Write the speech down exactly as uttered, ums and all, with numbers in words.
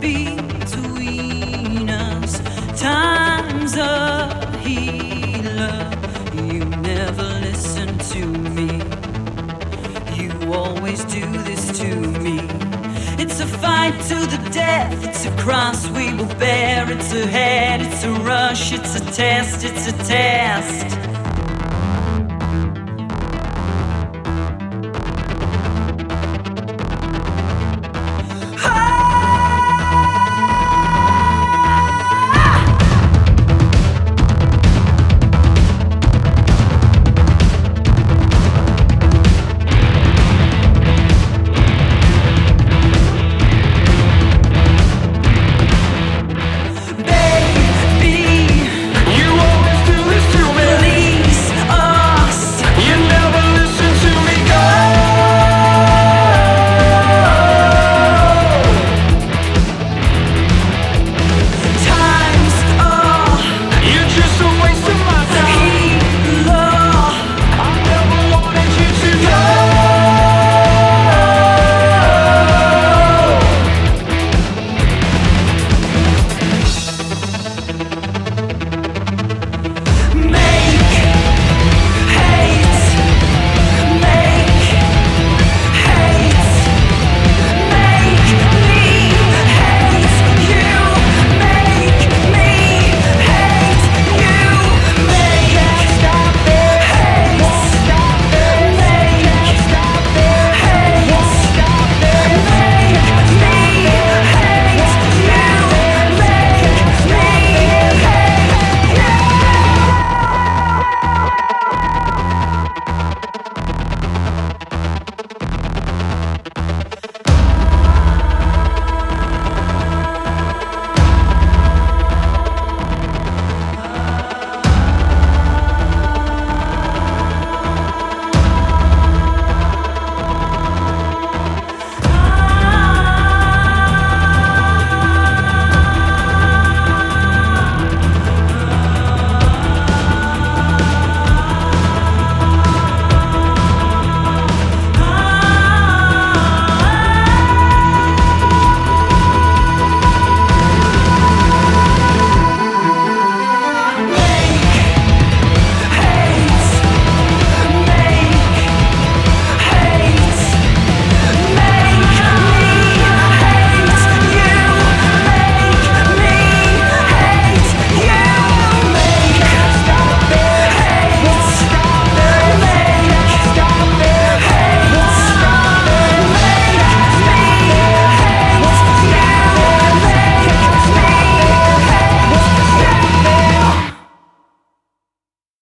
between us. Time's a healer. You never listen to me. You always do this to me. It's a fight to the death. It's a cross we will bear. It's a head, it's a rush, it's a test, it's a test.